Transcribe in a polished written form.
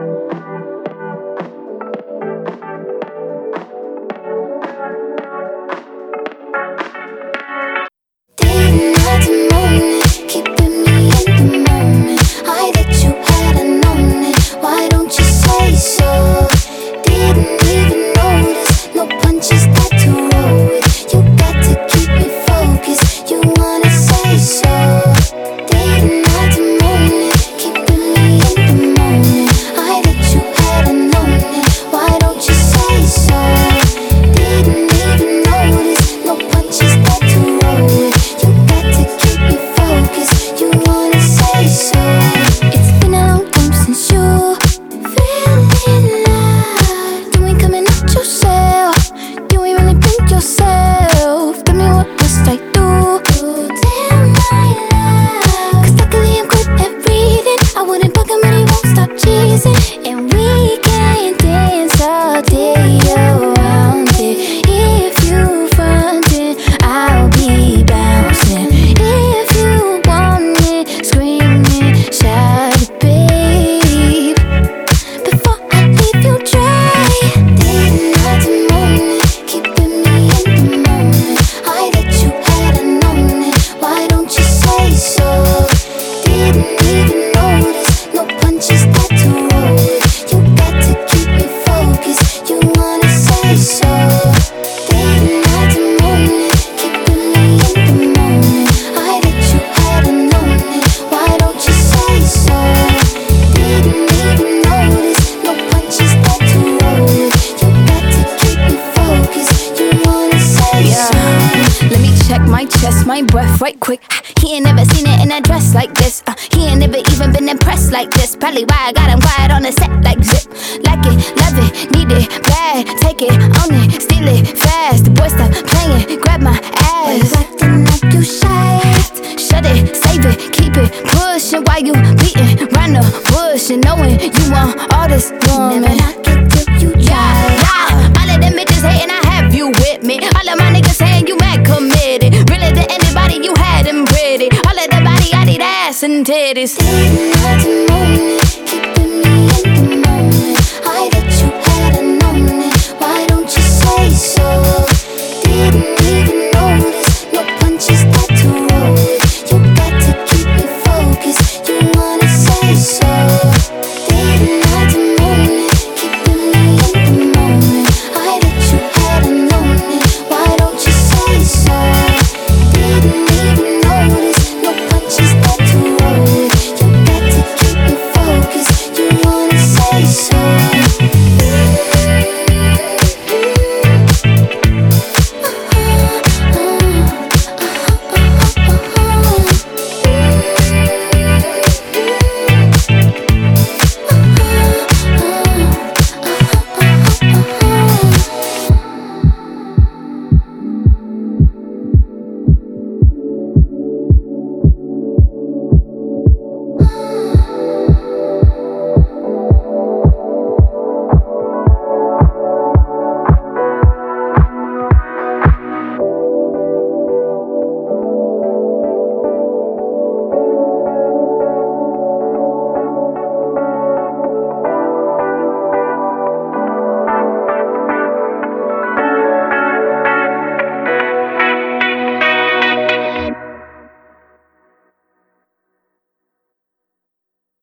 My breath right quick. He ain't never seen it in a dress like this. He ain't never even been impressed like this. Probably why I got him quiet on the set like zip. Like it, love it, need it, bad. Take it, own it, steal it, fast. The boy stop playing, grab my ass. Why you acting like you shy? Shut it, save it, keep it pushing while you beating round the bush and knowing you want all this woman. Never knock it till you try. Yeah. All of them bitches hating, I have you with me. All of my niggas saying you mad committed. Really to anybody, you had them pretty. All of the body, I need ass and titties. Didn't have to moan.